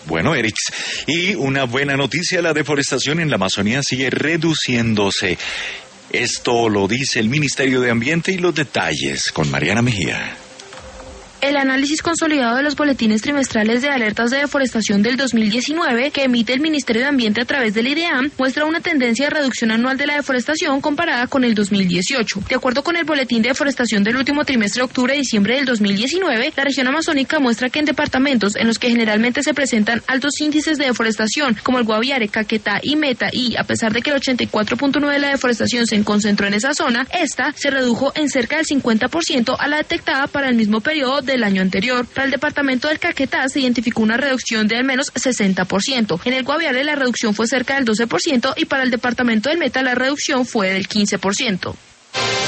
Bueno, Erix, y una buena noticia, la deforestación en la Amazonía sigue reduciéndose. Esto lo dice el Ministerio de Ambiente y los detalles con Mariana Mejía. El análisis consolidado de los boletines trimestrales de alertas de deforestación del 2019 que emite el Ministerio de Ambiente a través del IDEAM muestra una tendencia de reducción anual de la deforestación comparada con el 2018. De acuerdo con el boletín de deforestación del último trimestre de octubre-diciembre del 2019, la región amazónica muestra que en departamentos en los que generalmente se presentan altos índices de deforestación, como el Guaviare, Caquetá y Meta, y a pesar de que el 84.9% de la deforestación se concentró en esa zona, esta se redujo en cerca del 50% a la detectada para el mismo periodo del año anterior. Para el departamento del Caquetá se identificó una reducción de al menos 60%. En el Guaviare la reducción fue cerca del 12% y para el departamento del Meta la reducción fue del 15%.